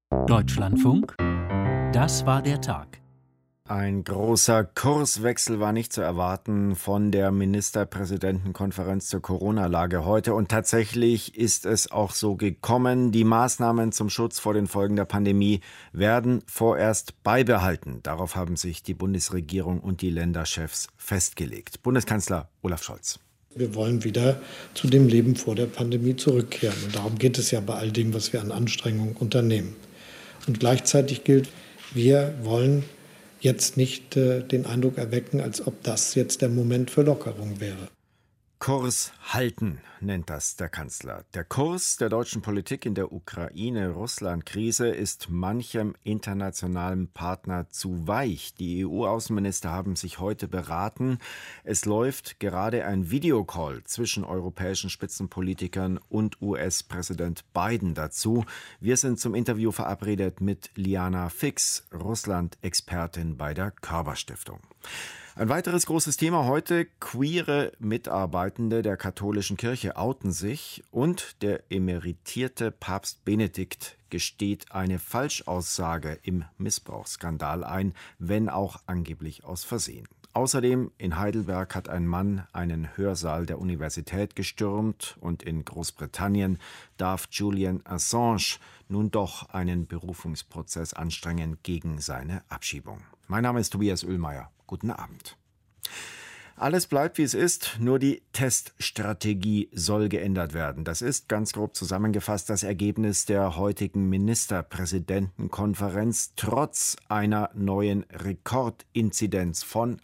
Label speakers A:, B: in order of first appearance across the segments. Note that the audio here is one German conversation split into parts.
A: Deutschlandfunk, das war der Tag.
B: Ein großer Kurswechsel war nicht zu erwarten von der Ministerpräsidentenkonferenz zur Corona-Lage heute. Und tatsächlich ist es auch so gekommen. Die Maßnahmen zum Schutz vor den Folgen der Pandemie werden vorerst beibehalten. Darauf haben sich die Bundesregierung und die Länderchefs festgelegt. Bundeskanzler Olaf Scholz.
C: Wir wollen wieder zu dem Leben vor der Pandemie zurückkehren. Und darum geht es ja bei all dem, was wir an Anstrengungen unternehmen. Und gleichzeitig gilt, wir wollen jetzt nicht den Eindruck erwecken, als ob das jetzt der Moment für Lockerung wäre.
B: Kurs halten, nennt das der Kanzler. Der Kurs der deutschen Politik in der Ukraine-Russland-Krise ist manchem internationalen Partner zu weich. Die EU-Außenminister haben sich heute beraten. Es läuft gerade ein Videocall zwischen europäischen Spitzenpolitikern und US-Präsident Biden dazu. Wir sind zum Interview verabredet mit Liana Fix, Russland-Expertin bei der Körber-Stiftung. Ein weiteres großes Thema heute: queere Mitarbeitende der katholischen Kirche outen sich und der emeritierte Papst Benedikt gesteht eine Falschaussage im Missbrauchsskandal ein, wenn auch angeblich aus Versehen. Außerdem in Heidelberg hat ein Mann einen Hörsaal der Universität gestürmt und in Großbritannien darf Julian Assange nun doch einen Berufungsprozess anstrengen gegen seine Abschiebung. Mein Name ist Tobias Oehlmeier. Guten Abend. Alles bleibt, wie es ist, nur die Teststrategie soll geändert werden. Das ist, ganz grob zusammengefasst, das Ergebnis der heutigen Ministerpräsidentenkonferenz trotz einer neuen Rekordinzidenz von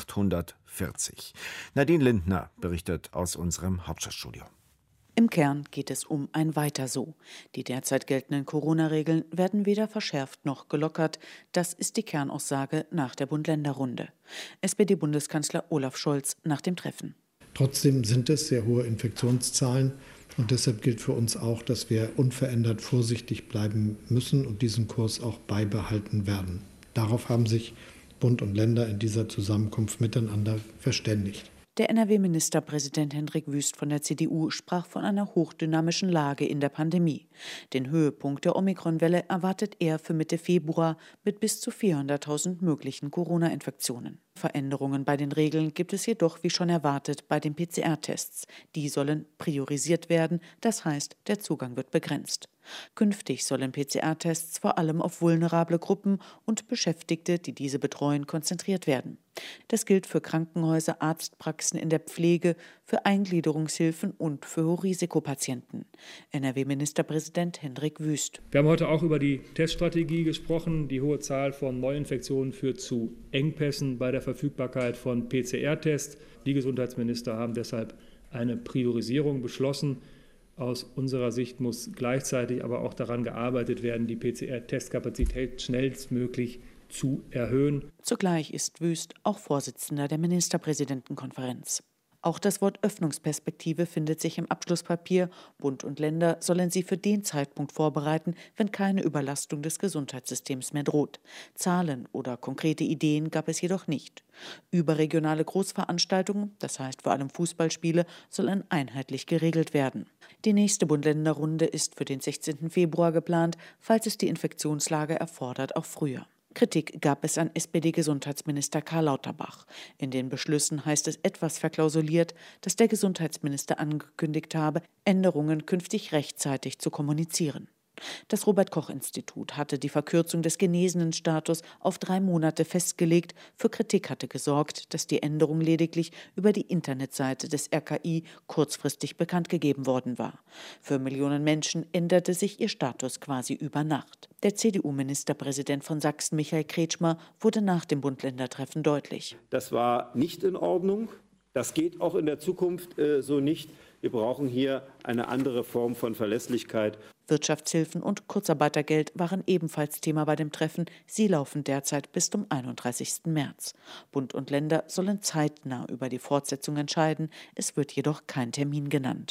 B: 840. Nadine Lindner berichtet aus unserem Hauptstadtstudio.
D: Im Kern geht es um ein Weiter so. Die derzeit geltenden Corona-Regeln werden weder verschärft noch gelockert. Das ist die Kernaussage nach der Bund-Länder-Runde. SPD-Bundeskanzler Olaf Scholz nach dem Treffen.
C: Trotzdem sind es sehr hohe Infektionszahlen und deshalb gilt für uns auch, dass wir unverändert vorsichtig bleiben müssen und diesen Kurs auch beibehalten werden. Darauf haben sich Bund und Länder in dieser Zusammenkunft miteinander verständigt.
D: Der NRW-Ministerpräsident Hendrik Wüst von der CDU sprach von einer hochdynamischen Lage in der Pandemie. Den Höhepunkt der Omikron-Welle erwartet er für Mitte Februar mit bis zu 400.000 möglichen Corona-Infektionen. Veränderungen bei den Regeln gibt es jedoch, wie schon erwartet, bei den PCR-Tests. Die sollen priorisiert werden, das heißt, der Zugang wird begrenzt. Künftig sollen PCR-Tests vor allem auf vulnerable Gruppen und Beschäftigte, die diese betreuen, konzentriert werden. Das gilt für Krankenhäuser, Arztpraxen in der Pflege, für Eingliederungshilfen und für Hochrisikopatienten. NRW-Ministerpräsident Hendrik Wüst.
E: Wir haben heute auch über die Teststrategie gesprochen. Die hohe Zahl von Neuinfektionen führt zu Engpässen bei der Verfügbarkeit von PCR-Tests. Die Gesundheitsminister haben deshalb eine Priorisierung beschlossen. Aus unserer Sicht muss gleichzeitig aber auch daran gearbeitet werden, die PCR-Testkapazität schnellstmöglich zu erhöhen.
D: Zugleich ist Wüst auch Vorsitzender der Ministerpräsidentenkonferenz. Auch das Wort Öffnungsperspektive findet sich im Abschlusspapier. Bund und Länder sollen sie für den Zeitpunkt vorbereiten, wenn keine Überlastung des Gesundheitssystems mehr droht. Zahlen oder konkrete Ideen gab es jedoch nicht. Überregionale Großveranstaltungen, das heißt vor allem Fußballspiele, sollen einheitlich geregelt werden. Die nächste Bund-Länder-Runde ist für den 16. Februar geplant, falls es die Infektionslage erfordert, auch früher. Kritik gab es an SPD-Gesundheitsminister Karl Lauterbach. In den Beschlüssen heißt es etwas verklausuliert, dass der Gesundheitsminister angekündigt habe, Änderungen künftig rechtzeitig zu kommunizieren. Das Robert-Koch-Institut hatte die Verkürzung des Genesenenstatus auf 3 Monate festgelegt. Für Kritik hatte gesorgt, dass die Änderung lediglich über die Internetseite des RKI kurzfristig bekannt gegeben worden war. Für Millionen Menschen änderte sich ihr Status quasi über Nacht. Der CDU-Ministerpräsident von Sachsen, Michael Kretschmer, wurde nach dem Bund-Länder-Treffen deutlich.
F: Das war nicht in Ordnung. Das geht auch in der Zukunft so nicht. Wir brauchen hier eine andere Form von Verlässlichkeit.
D: Wirtschaftshilfen und Kurzarbeitergeld waren ebenfalls Thema bei dem Treffen. Sie laufen derzeit bis zum 31. März. Bund und Länder sollen zeitnah über die Fortsetzung entscheiden. Es wird jedoch kein Termin genannt.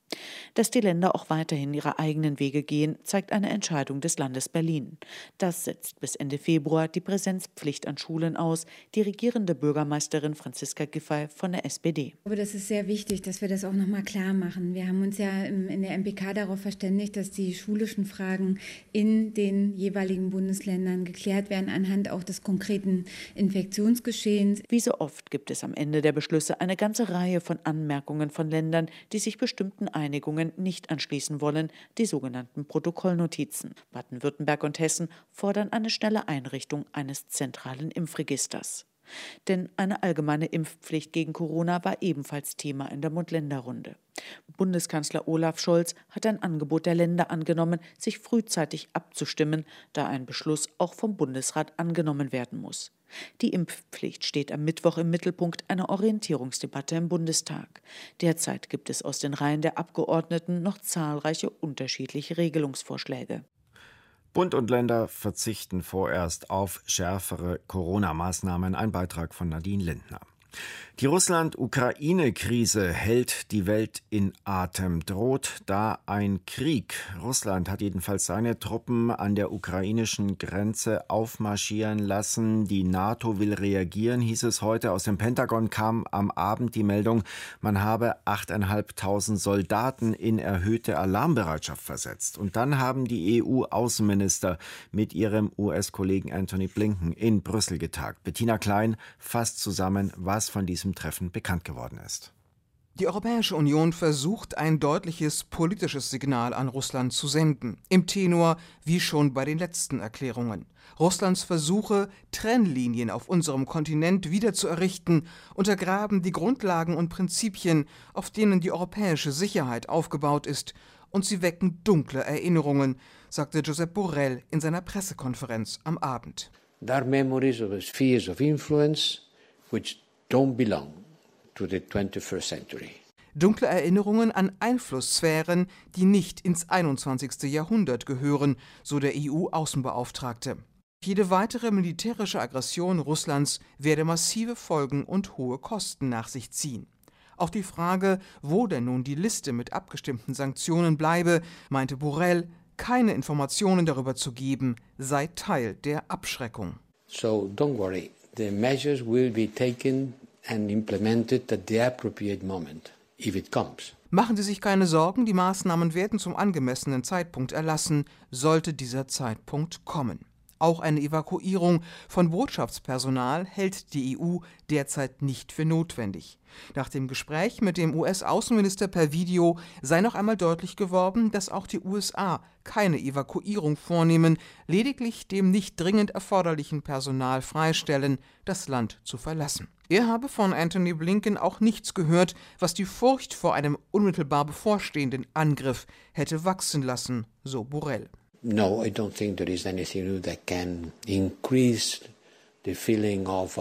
D: Dass die Länder auch weiterhin ihre eigenen Wege gehen, zeigt eine Entscheidung des Landes Berlin. Das setzt bis Ende Februar die Präsenzpflicht an Schulen aus, die regierende Bürgermeisterin Franziska Giffey von der SPD.
G: Aber das ist sehr wichtig, dass wir das auch noch mal klar machen. Wir haben uns ja in der MPK darauf verständigt, dass die schulischen Fragen in den jeweiligen Bundesländern geklärt werden anhand auch des konkreten Infektionsgeschehens.
D: Wie so oft gibt es am Ende der Beschlüsse eine ganze Reihe von Anmerkungen von Ländern, die sich bestimmten Einigungen nicht anschließen wollen, die sogenannten Protokollnotizen. Baden-Württemberg und Hessen fordern eine schnelle Einrichtung eines zentralen Impfregisters. Denn eine allgemeine Impfpflicht gegen Corona war ebenfalls Thema in der Mund-Länder-Runde. Bundeskanzler Olaf Scholz hat ein Angebot der Länder angenommen, sich frühzeitig abzustimmen, da ein Beschluss auch vom Bundesrat angenommen werden muss. Die Impfpflicht steht am Mittwoch im Mittelpunkt einer Orientierungsdebatte im Bundestag. Derzeit gibt es aus den Reihen der Abgeordneten noch zahlreiche unterschiedliche Regelungsvorschläge.
B: Bund und Länder verzichten vorerst auf schärfere Corona-Maßnahmen. Ein Beitrag von Nadine Lindner. Die Russland-Ukraine-Krise hält die Welt in Atem. Droht da ein Krieg? Russland hat jedenfalls seine Truppen an der ukrainischen Grenze aufmarschieren lassen. Die NATO will reagieren, hieß es heute. Aus dem Pentagon kam am Abend die Meldung, man habe 8.500 Soldaten in erhöhte Alarmbereitschaft versetzt. Und dann haben die EU-Außenminister mit ihrem US-Kollegen Antony Blinken in Brüssel getagt. Bettina Klein fasst zusammen, was von diesem Treffen bekannt geworden ist.
H: Die Europäische Union versucht, ein deutliches politisches Signal an Russland zu senden. Im Tenor wie schon bei den letzten Erklärungen. Russlands Versuche, Trennlinien auf unserem Kontinent wieder zu errichten, untergraben die Grundlagen und Prinzipien, auf denen die europäische Sicherheit aufgebaut ist. Und sie wecken dunkle Erinnerungen, sagte Josep Borrell in seiner Pressekonferenz am Abend.
I: There are memories of spheres of influence which don't belong to the 21st century.
H: Dunkle Erinnerungen an Einflusssphären, die nicht ins 21. Jahrhundert gehören, so der EU-Außenbeauftragte. Jede weitere militärische Aggression Russlands werde massive Folgen und hohe Kosten nach sich ziehen. Auf die Frage, wo denn nun die Liste mit abgestimmten Sanktionen bleibe, meinte Borrell, keine Informationen darüber zu geben, sei Teil der Abschreckung.
I: So don't worry. The measures will be taken and implemented at the appropriate moment, if it comes.
H: Machen Sie sich keine Sorgen, die Maßnahmen werden zum angemessenen Zeitpunkt erlassen, sollte dieser Zeitpunkt kommen. Auch eine Evakuierung von Botschaftspersonal hält die EU derzeit nicht für notwendig. Nach dem Gespräch mit dem US-Außenminister per Video sei noch einmal deutlich geworden, dass auch die USA keine Evakuierung vornehmen, lediglich dem nicht dringend erforderlichen Personal freistellen, das Land zu verlassen. Er habe von Antony Blinken auch nichts gehört, was die Furcht vor einem unmittelbar bevorstehenden Angriff hätte wachsen lassen, so Borrell.
I: No, I don't think there is anything new that can increase the feeling of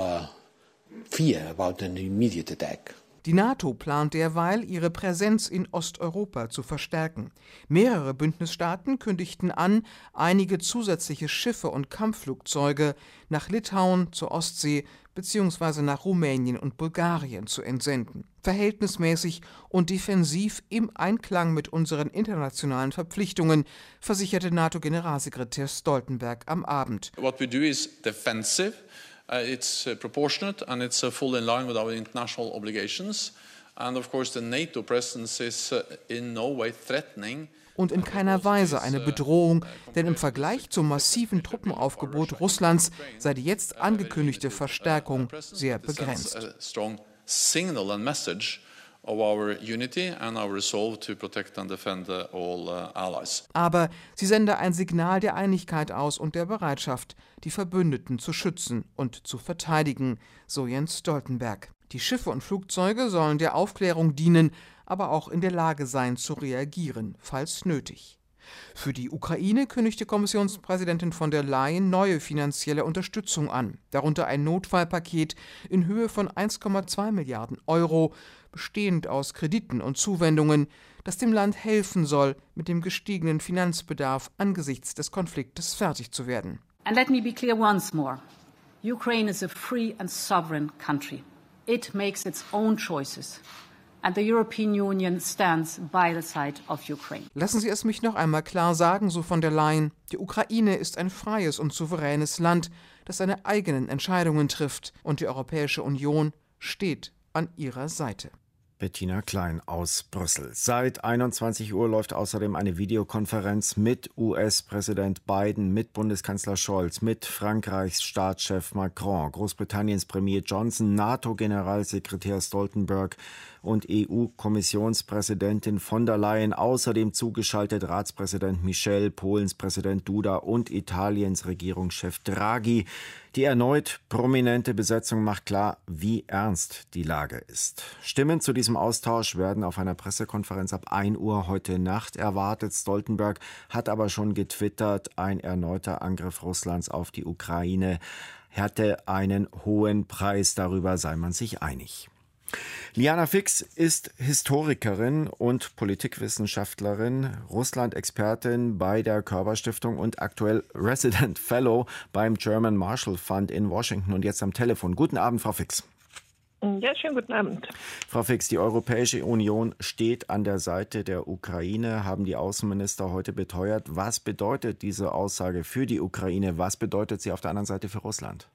I: fear about an immediate attack.
H: Die NATO plant derweil, ihre Präsenz in Osteuropa zu verstärken. Mehrere Bündnisstaaten kündigten an, einige zusätzliche Schiffe und Kampfflugzeuge nach Litauen, zur Ostsee bzw. nach Rumänien und Bulgarien zu entsenden. Verhältnismäßig und defensiv im Einklang mit unseren internationalen Verpflichtungen, versicherte NATO-Generalsekretär Stoltenberg am Abend.
J: What we do is defensive. It's proportionate and it's fully in line with our international obligations. And of course the NATO presence is in no way threatening.
H: Und in keiner Weise eine Bedrohung, denn im Vergleich zum massiven Truppenaufgebot Russlands sei die jetzt angekündigte Verstärkung sehr begrenzt.
J: Signal and message of our unity and our resolve to protect and defend all allies.
H: Aber sie sende ein Signal der Einigkeit aus und der Bereitschaft, die Verbündeten zu schützen und zu verteidigen, so Jens Stoltenberg. Die Schiffe und Flugzeuge sollen der Aufklärung dienen, aber auch in der Lage sein, zu reagieren, falls nötig. Für die Ukraine kündigte Kommissionspräsidentin von der Leyen neue finanzielle Unterstützung an, darunter ein Notfallpaket in Höhe von 1,2 Milliarden Euro, bestehend aus Krediten und Zuwendungen, das dem Land helfen soll, mit dem gestiegenen Finanzbedarf angesichts des Konfliktes fertig zu werden.
K: And let me be clear once more. Ukraine is a free and sovereign country. It makes its own choices. And the European Union stands by the side of Ukraine.
H: Lassen Sie es mich noch einmal klar sagen, so von der Leyen. Die Ukraine ist ein freies und souveränes Land, das seine eigenen Entscheidungen trifft. Und die Europäische Union steht an ihrer Seite.
B: Bettina Klein aus Brüssel. Seit 21 Uhr läuft außerdem eine Videokonferenz mit US-Präsident Biden, mit Bundeskanzler Scholz, mit Frankreichs Staatschef Macron, Großbritanniens Premier Johnson, NATO-Generalsekretär Stoltenberg und EU-Kommissionspräsidentin von der Leyen. Außerdem zugeschaltet Ratspräsident Michel, Polens Präsident Duda und Italiens Regierungschef Draghi. Die erneut prominente Besetzung macht klar, wie ernst die Lage ist. Stimmen zu diesem Austausch werden auf einer Pressekonferenz ab 1 Uhr heute Nacht erwartet. Stoltenberg hat aber schon getwittert, ein erneuter Angriff Russlands auf die Ukraine hätte einen hohen Preis. Darüber sei man sich einig. Liana Fix ist Historikerin und Politikwissenschaftlerin, Russland-Expertin bei der Körber-Stiftung und aktuell Resident Fellow beim German Marshall Fund in Washington und jetzt am Telefon. Guten Abend, Frau Fix.
L: Ja, schönen guten Abend.
B: Frau Fix, die Europäische Union steht an der Seite der Ukraine, haben die Außenminister heute beteuert. Was bedeutet diese Aussage für die Ukraine? Was bedeutet sie auf der anderen Seite für Russland?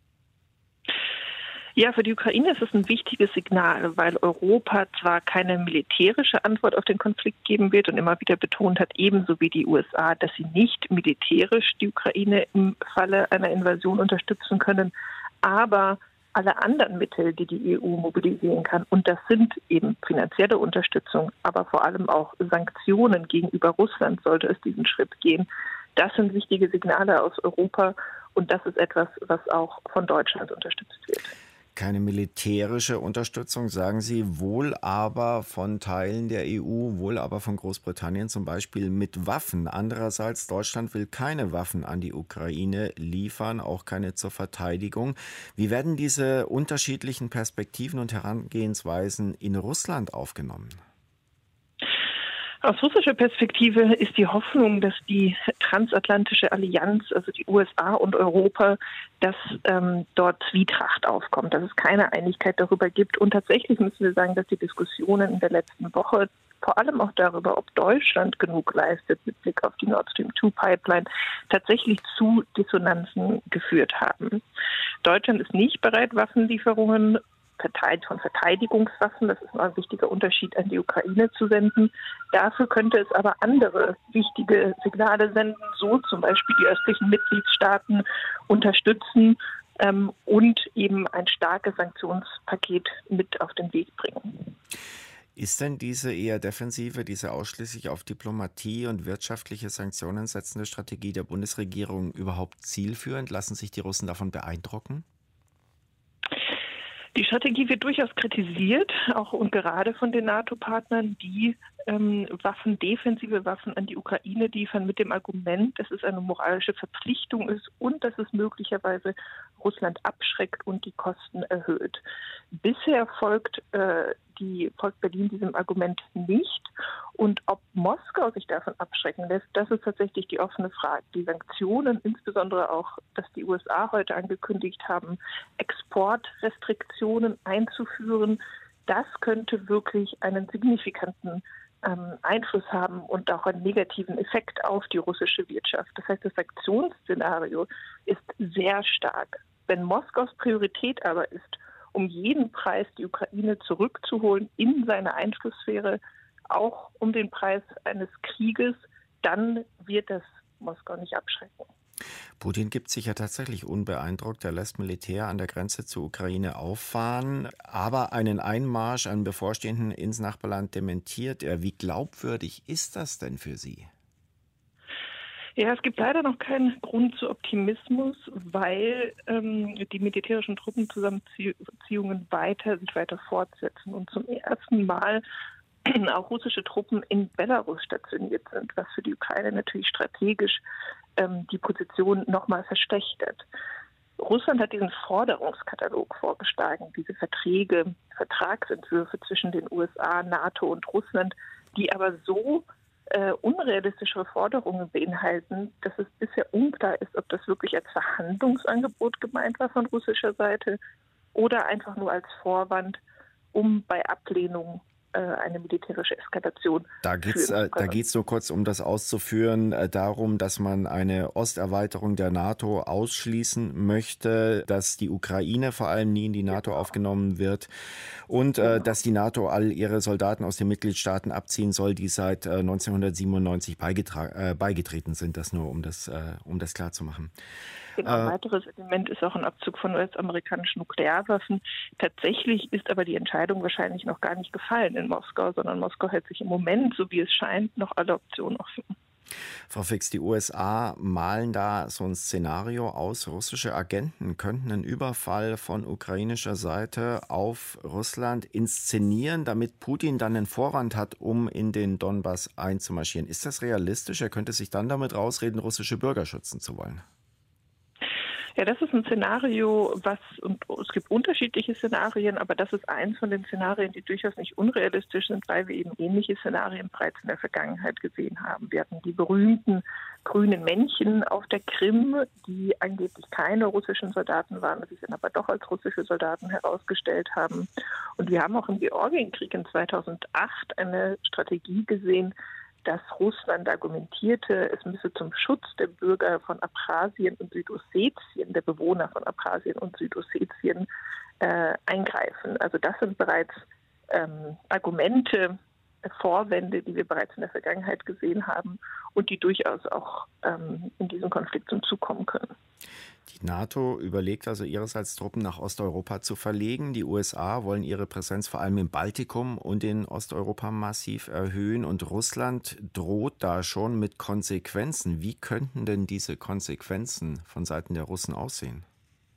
L: Ja, für die Ukraine ist es ein wichtiges Signal, weil Europa zwar keine militärische Antwort auf den Konflikt geben wird und immer wieder betont hat, ebenso wie die USA, dass sie nicht militärisch die Ukraine im Falle einer Invasion unterstützen können, aber alle anderen Mittel, die die EU mobilisieren kann, und das sind eben finanzielle Unterstützung, aber vor allem auch Sanktionen gegenüber Russland, sollte es diesen Schritt gehen. Das sind wichtige Signale aus Europa und das ist etwas, was auch von Deutschland unterstützt wird.
B: Keine militärische Unterstützung, sagen Sie, wohl aber von Teilen der EU, wohl aber von Großbritannien zum Beispiel mit Waffen. Andererseits, Deutschland will keine Waffen an die Ukraine liefern, auch keine zur Verteidigung. Wie werden diese unterschiedlichen Perspektiven und Herangehensweisen in Russland aufgenommen?
L: Aus russischer Perspektive ist die Hoffnung, dass die transatlantische Allianz, also die USA und Europa, dass dort Zwietracht aufkommt, dass es keine Einigkeit darüber gibt. Und tatsächlich müssen wir sagen, dass die Diskussionen in der letzten Woche vor allem auch darüber, ob Deutschland genug leistet mit Blick auf die Nord Stream 2 Pipeline, tatsächlich zu Dissonanzen geführt haben. Deutschland ist nicht bereit, Waffenlieferungen von Verteidigungswaffen, das ist ein wichtiger Unterschied, an die Ukraine zu senden. Dafür könnte es aber andere wichtige Signale senden, so zum Beispiel die östlichen Mitgliedstaaten unterstützen und eben ein starkes Sanktionspaket mit auf den Weg bringen.
B: Ist denn diese eher defensive, diese ausschließlich auf Diplomatie und wirtschaftliche Sanktionen setzende Strategie der Bundesregierung überhaupt zielführend? Lassen sich die Russen davon beeindrucken?
L: Die Strategie wird durchaus kritisiert, auch und gerade von den NATO-Partnern, die defensive Waffen an die Ukraine liefern mit dem Argument, dass es eine moralische Verpflichtung ist und dass es möglicherweise Russland abschreckt und die Kosten erhöht. Bisher folgt Berlin diesem Argument nicht. Und ob Moskau sich davon abschrecken lässt, das ist tatsächlich die offene Frage. Die Sanktionen, insbesondere auch, dass die USA heute angekündigt haben, Exportrestriktionen einzuführen, das könnte wirklich einen signifikanten Einfluss haben und auch einen negativen Effekt auf die russische Wirtschaft. Das heißt, das Sanktionsszenario ist sehr stark. Wenn Moskaus Priorität aber ist, um jeden Preis die Ukraine zurückzuholen in seine Einflusssphäre, auch um den Preis eines Krieges, dann wird das Moskau nicht abschrecken.
B: Putin gibt sich ja tatsächlich unbeeindruckt. Er lässt Militär an der Grenze zur Ukraine auffahren, aber einen Einmarsch, einen bevorstehenden ins Nachbarland dementiert er. Wie glaubwürdig ist das denn für Sie?
L: Ja, es gibt leider noch keinen Grund zu Optimismus, weil die militärischen Truppenzusammenziehungen sich weiter fortsetzen und zum ersten Mal auch russische Truppen in Belarus stationiert sind, was für die Ukraine natürlich strategisch die Position nochmal verschlechtert. Russland hat diesen Forderungskatalog vorgeschlagen, diese Vertragsentwürfe zwischen den USA, NATO und Russland, die aber so unrealistischere Forderungen beinhalten, dass es bisher unklar ist, ob das wirklich als Verhandlungsangebot gemeint war von russischer Seite oder einfach nur als Vorwand, um bei Ablehnung eine militärische Eskalation.
B: Da geht's nur kurz, um das auszuführen, darum, dass man eine Osterweiterung der NATO ausschließen möchte, dass die Ukraine vor allem nie in die NATO aufgenommen wird und dass die NATO all ihre Soldaten aus den Mitgliedstaaten abziehen soll, die seit 1997 beigetreten sind. Das nur, um das klar zu machen.
L: Genau, ein weiteres Element ist auch ein Abzug von US-amerikanischen Nuklearwaffen. Tatsächlich ist aber die Entscheidung wahrscheinlich noch gar nicht gefallen in Moskau, sondern Moskau hält sich im Moment, so wie es scheint, noch alle Optionen offen.
B: Frau Fix, die USA malen da so ein Szenario aus. Russische Agenten könnten einen Überfall von ukrainischer Seite auf Russland inszenieren, damit Putin dann einen Vorwand hat, um in den Donbass einzumarschieren. Ist das realistisch? Er könnte sich dann damit rausreden, russische Bürger schützen zu wollen.
L: Ja, das ist ein Szenario, und es gibt unterschiedliche Szenarien, aber das ist eins von den Szenarien, die durchaus nicht unrealistisch sind, weil wir eben ähnliche Szenarien bereits in der Vergangenheit gesehen haben. Wir hatten die berühmten grünen Männchen auf der Krim, die angeblich keine russischen Soldaten waren, die sich dann aber doch als russische Soldaten herausgestellt haben. Und wir haben auch im Georgienkrieg in 2008 eine Strategie gesehen, dass Russland argumentierte, es müsse zum Schutz der Bürger von Abchasien und Südossetien, der Bewohner von Abchasien und Südossetien, eingreifen. Also das sind bereits Argumente, Vorwände, die wir bereits in der Vergangenheit gesehen haben und die durchaus auch in diesem Konflikt zum Zug kommen können.
B: Die NATO überlegt also ihrerseits Truppen nach Osteuropa zu verlegen. Die USA wollen ihre Präsenz vor allem im Baltikum und in Osteuropa massiv erhöhen. Und Russland droht da schon mit Konsequenzen. Wie könnten denn diese Konsequenzen von Seiten der Russen aussehen?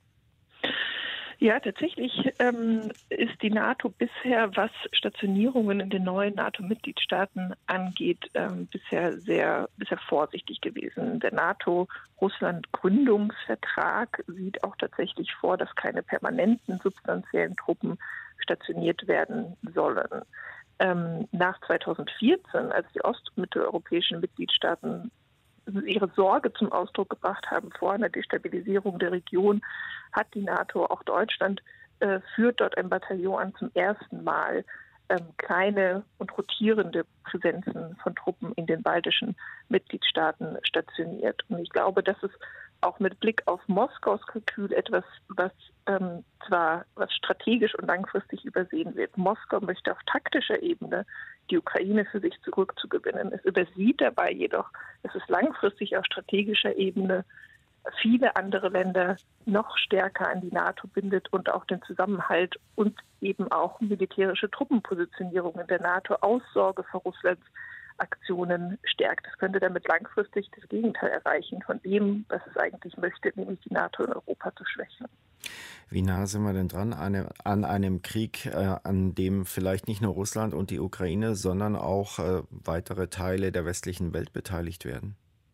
L: Ja, tatsächlich ist die NATO bisher, was Stationierungen in den neuen NATO-Mitgliedstaaten angeht, bisher vorsichtig gewesen. Der NATO-Russland-Gründungsvertrag sieht auch tatsächlich vor, dass keine permanenten substanziellen Truppen stationiert werden sollen. Nach 2014, als die ost- und mitteleuropäischen Mitgliedstaaten ihre Sorge zum Ausdruck gebracht haben vor einer Destabilisierung der Region, hat die NATO, auch Deutschland, führt dort ein Bataillon an, zum ersten Mal kleine und rotierende Präsenzen von Truppen in den baltischen Mitgliedstaaten stationiert. Und ich glaube, das ist auch mit Blick auf Moskaus Kalkül etwas, was strategisch und langfristig übersehen wird. Moskau möchte auf taktischer Ebene die Ukraine für sich zurückzugewinnen. Es übersieht dabei jedoch, dass es langfristig auf strategischer Ebene viele andere Länder noch stärker an die NATO bindet und auch den Zusammenhalt und eben auch militärische Truppenpositionierungen der NATO aus Sorge vor Russlands Aktionen stärkt. Es könnte damit langfristig das Gegenteil erreichen von dem, was es eigentlich möchte, nämlich die NATO in Europa zu schwächen.
B: Wie nah sind wir denn dran an einem Krieg, an dem vielleicht nicht nur Russland und die Ukraine, sondern auch weitere Teile der westlichen Welt beteiligt werden?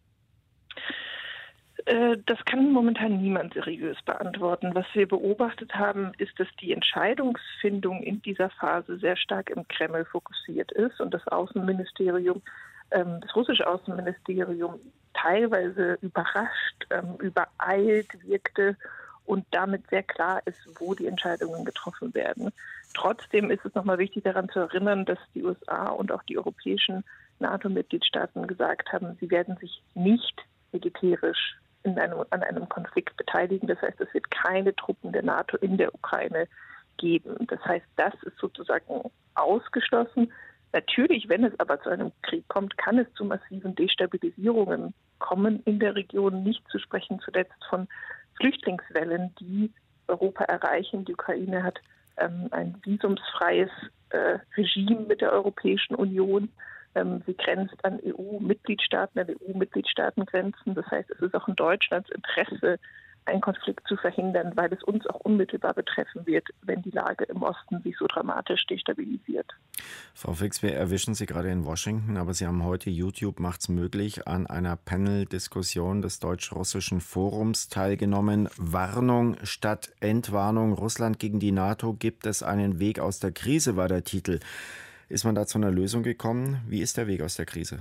L: Das kann momentan niemand seriös beantworten. Was wir beobachtet haben, ist, dass die Entscheidungsfindung in dieser Phase sehr stark im Kreml fokussiert ist und das russische Außenministerium teilweise überrascht, übereilt wirkte und damit sehr klar ist, wo die Entscheidungen getroffen werden. Trotzdem ist es nochmal wichtig, daran zu erinnern, dass die USA und auch die europäischen NATO-Mitgliedstaaten gesagt haben, sie werden sich nicht militärisch an einem Konflikt beteiligen. Das heißt, es wird keine Truppen der NATO in der Ukraine geben. Das heißt, das ist sozusagen ausgeschlossen. Natürlich, wenn es aber zu einem Krieg kommt, kann es zu massiven Destabilisierungen kommen in der Region, nicht zu sprechen zuletzt von Flüchtlingswellen, die Europa erreichen. Die Ukraine hat ein visumsfreies Regime mit der Europäischen Union. Sie grenzt an EU-Mitgliedstaaten, an EU-Mitgliedstaatengrenzen. Das heißt, es ist auch in Deutschlands Interesse, einen Konflikt zu verhindern, weil es uns auch unmittelbar betreffen wird, wenn die Lage im Osten sich so dramatisch destabilisiert.
B: Frau Fix, wir erwischen Sie gerade in Washington, aber Sie haben heute YouTube macht's möglich an einer Panel-Diskussion des Deutsch-Russischen Forums teilgenommen. Warnung statt Entwarnung. Russland gegen die NATO, gibt es einen Weg aus der Krise, war der Titel. Ist man da zu einer Lösung gekommen? Wie ist der Weg aus der Krise?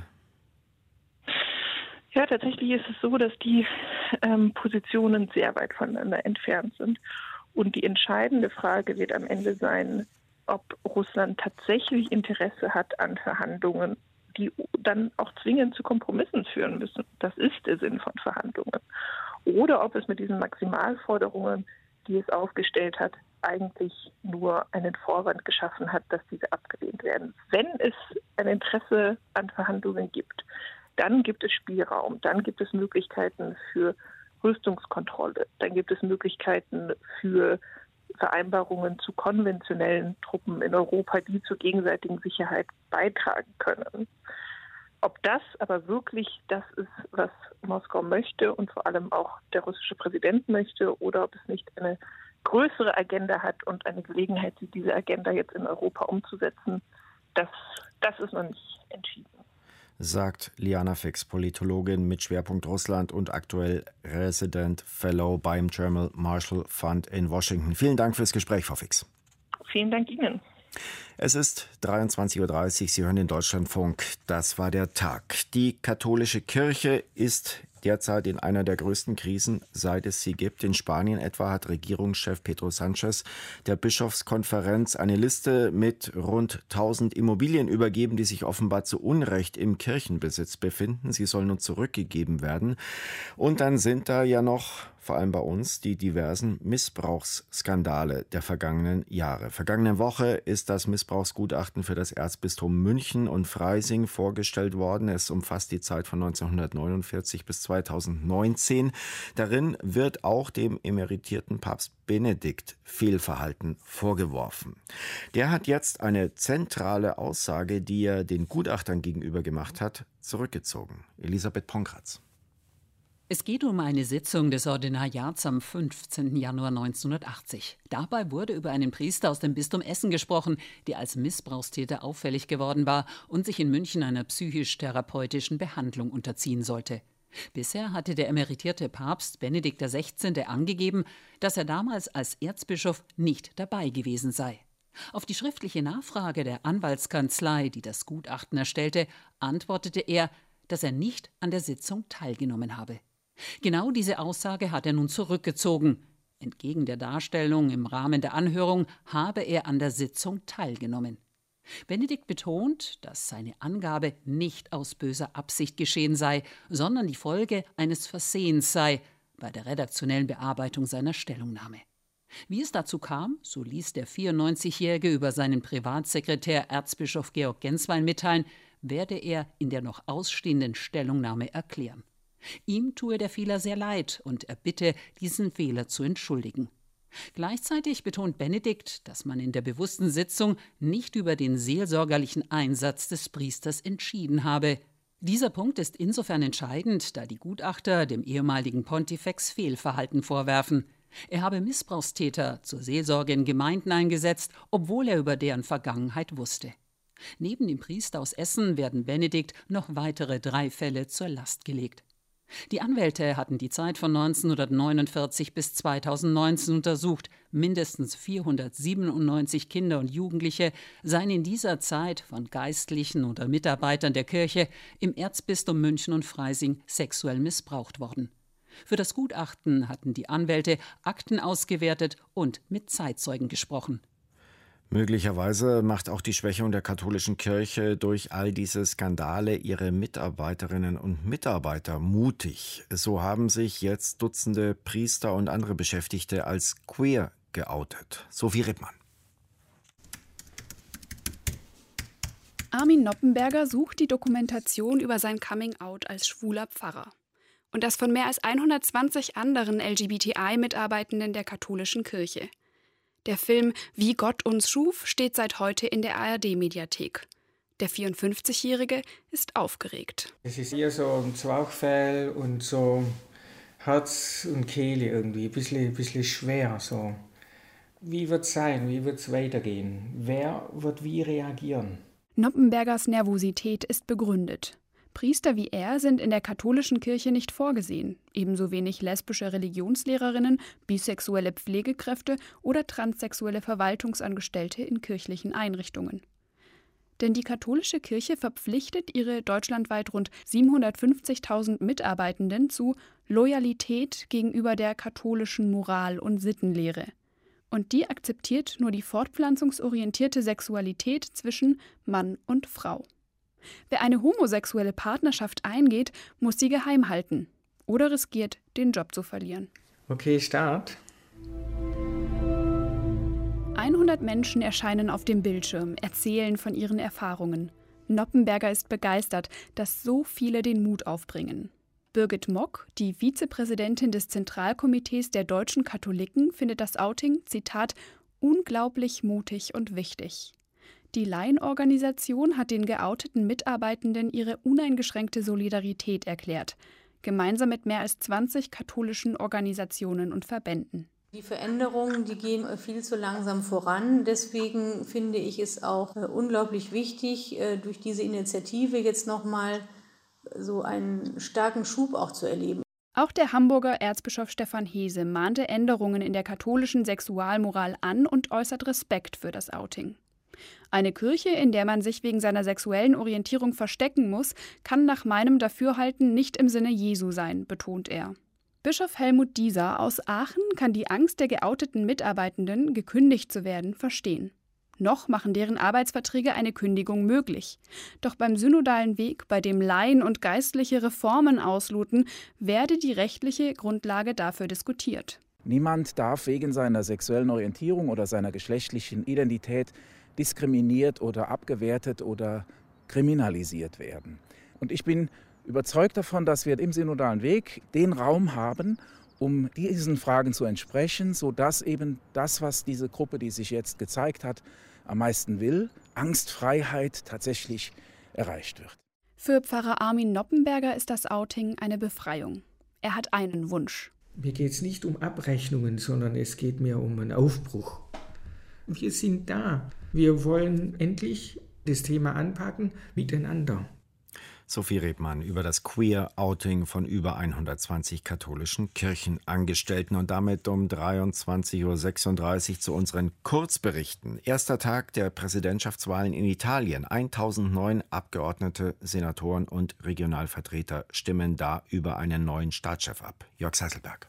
L: Ja, tatsächlich ist es so, dass die Positionen sehr weit voneinander entfernt sind. Und die entscheidende Frage wird am Ende sein, ob Russland tatsächlich Interesse hat an Verhandlungen, die dann auch zwingend zu Kompromissen führen müssen. Das ist der Sinn von Verhandlungen. Oder ob es mit diesen Maximalforderungen, die es aufgestellt hat, eigentlich nur einen Vorwand geschaffen hat, dass diese abgelehnt werden. Wenn es ein Interesse an Verhandlungen gibt, dann gibt es Spielraum, dann gibt es Möglichkeiten für Rüstungskontrolle, dann gibt es Möglichkeiten für Vereinbarungen zu konventionellen Truppen in Europa, die zur gegenseitigen Sicherheit beitragen können. Ob das aber wirklich das ist, was Moskau möchte und vor allem auch der russische Präsident möchte, oder ob es nicht eine größere Agenda hat und eine Gelegenheit sieht, diese Agenda jetzt in Europa umzusetzen, das ist noch nicht entschieden.
B: Sagt Liana Fix, Politologin mit Schwerpunkt Russland und aktuell Resident Fellow beim German Marshall Fund in Washington. Vielen Dank fürs Gespräch, Frau Fix.
L: Vielen Dank Ihnen.
B: Es ist 23:30 Uhr, Sie hören den Deutschlandfunk. Das war der Tag. Die katholische Kirche ist derzeit in einer der größten Krisen, seit es sie gibt. In Spanien etwa hat Regierungschef Pedro Sánchez der Bischofskonferenz eine Liste mit rund 1000 Immobilien übergeben, die sich offenbar zu Unrecht im Kirchenbesitz befinden. Sie sollen nun zurückgegeben werden. Und dann sind da ja noch, vor allem bei uns, die diversen Missbrauchsskandale der vergangenen Jahre. Vergangene Woche ist das Missbrauchsgutachten für das Erzbistum München und Freising vorgestellt worden. Es umfasst die Zeit von 1949 bis 2019. Darin wird auch dem emeritierten Papst Benedikt Fehlverhalten vorgeworfen. Der hat jetzt eine zentrale Aussage, die er den Gutachtern gegenüber gemacht hat, zurückgezogen. Elisabeth Ponkratz.
M: Es geht um eine Sitzung des Ordinariats am 15. Januar 1980. Dabei wurde über einen Priester aus dem Bistum Essen gesprochen, der als Missbrauchstäter auffällig geworden war und sich in München einer psychisch-therapeutischen Behandlung unterziehen sollte. Bisher hatte der emeritierte Papst Benedikt XVI. Angegeben, dass er damals als Erzbischof nicht dabei gewesen sei. Auf die schriftliche Nachfrage der Anwaltskanzlei, die das Gutachten erstellte, antwortete er, dass er nicht an der Sitzung teilgenommen habe. Genau diese Aussage hat er nun zurückgezogen. Entgegen der Darstellung im Rahmen der Anhörung habe er an der Sitzung teilgenommen. Benedikt betont, dass seine Angabe nicht aus böser Absicht geschehen sei, sondern die Folge eines Versehens sei bei der redaktionellen Bearbeitung seiner Stellungnahme. Wie es dazu kam, so ließ der 94-Jährige über seinen Privatsekretär Erzbischof Georg Genswein mitteilen, werde er in der noch ausstehenden Stellungnahme erklären. Ihm tue der Fehler sehr leid und er bitte, diesen Fehler zu entschuldigen. Gleichzeitig betont Benedikt, dass man in der bewussten Sitzung nicht über den seelsorgerlichen Einsatz des Priesters entschieden habe. Dieser Punkt ist insofern entscheidend, da die Gutachter dem ehemaligen Pontifex Fehlverhalten vorwerfen. Er habe Missbrauchstäter zur Seelsorge in Gemeinden eingesetzt, obwohl er über deren Vergangenheit wusste. Neben dem Priester aus Essen werden Benedikt noch weitere 3 Fälle zur Last gelegt. Die Anwälte hatten die Zeit von 1949 bis 2019 untersucht. Mindestens 497 Kinder und Jugendliche seien in dieser Zeit von Geistlichen oder Mitarbeitern der Kirche im Erzbistum München und Freising sexuell missbraucht worden. Für das Gutachten hatten die Anwälte Akten ausgewertet und mit Zeitzeugen gesprochen.
B: Möglicherweise macht auch die Schwächung der katholischen Kirche durch all diese Skandale ihre Mitarbeiterinnen und Mitarbeiter mutig. So haben sich jetzt Dutzende Priester und andere Beschäftigte als queer geoutet. Sophie Rippmann.
N: Armin Noppenberger sucht die Dokumentation über sein Coming-out als schwuler Pfarrer. Und das von mehr als 120 anderen LGBTI-Mitarbeitenden der katholischen Kirche. Der Film Wie Gott uns schuf steht seit heute in der ARD-Mediathek. Der 54-Jährige ist aufgeregt.
O: Es ist eher so ein Zwerchfell und so Herz und Kehle irgendwie, ein bisschen schwer. So. Wie wird es sein? Wie wird es weitergehen? Wer wird wie reagieren?
N: Noppenbergers Nervosität ist begründet. Priester wie er sind in der katholischen Kirche nicht vorgesehen, ebenso wenig lesbische Religionslehrerinnen, bisexuelle Pflegekräfte oder transsexuelle Verwaltungsangestellte in kirchlichen Einrichtungen. Denn die katholische Kirche verpflichtet ihre deutschlandweit rund 750.000 Mitarbeitenden zu Loyalität gegenüber der katholischen Moral und Sittenlehre. Und die akzeptiert nur die fortpflanzungsorientierte Sexualität zwischen Mann und Frau. Wer eine homosexuelle Partnerschaft eingeht, muss sie geheim halten oder riskiert, den Job zu verlieren.
O: Okay, Start.
N: 100 Menschen erscheinen auf dem Bildschirm, erzählen von ihren Erfahrungen. Noppenberger ist begeistert, dass so viele den Mut aufbringen. Birgit Mock, die Vizepräsidentin des Zentralkomitees der deutschen Katholiken, findet das Outing, Zitat, unglaublich mutig und wichtig. Die Laienorganisation hat den geouteten Mitarbeitenden ihre uneingeschränkte Solidarität erklärt, gemeinsam mit mehr als 20 katholischen Organisationen und Verbänden.
P: Die Veränderungen, die gehen viel zu langsam voran. Deswegen finde ich es auch unglaublich wichtig, durch diese Initiative jetzt nochmal so einen starken Schub auch zu erleben.
N: Auch der Hamburger Erzbischof Stefan Hese mahnte Änderungen in der katholischen Sexualmoral an und äußert Respekt für das Outing. Eine Kirche, in der man sich wegen seiner sexuellen Orientierung verstecken muss, kann nach meinem Dafürhalten nicht im Sinne Jesu sein, betont er. Bischof Helmut Dieser aus Aachen kann die Angst der geouteten Mitarbeitenden, gekündigt zu werden, verstehen. Noch machen deren Arbeitsverträge eine Kündigung möglich. Doch beim synodalen Weg, bei dem Laien und Geistliche Reformen ausloten, werde die rechtliche Grundlage dafür diskutiert.
Q: Niemand darf wegen seiner sexuellen Orientierung oder seiner geschlechtlichen Identität diskriminiert oder abgewertet oder kriminalisiert werden. Und ich bin überzeugt davon, dass wir im synodalen Weg den Raum haben, um diesen Fragen zu entsprechen, sodass eben das, was diese Gruppe, die sich jetzt gezeigt hat, am meisten will, Angstfreiheit tatsächlich erreicht wird.
N: Für Pfarrer Armin Noppenberger ist das Outing eine Befreiung. Er hat einen Wunsch.
O: Mir geht es nicht um Abrechnungen, sondern es geht mir um einen Aufbruch. Wir sind da. Wir wollen endlich das Thema anpacken miteinander.
B: Sophie Rebmann über das Queer-Outing von über 120 katholischen Kirchenangestellten und damit um 23.36 Uhr zu unseren Kurzberichten. Erster Tag der Präsidentschaftswahlen in Italien. 1009 Abgeordnete, Senatoren und Regionalvertreter stimmen da über einen neuen Staatschef ab. Jörg Seiselberg.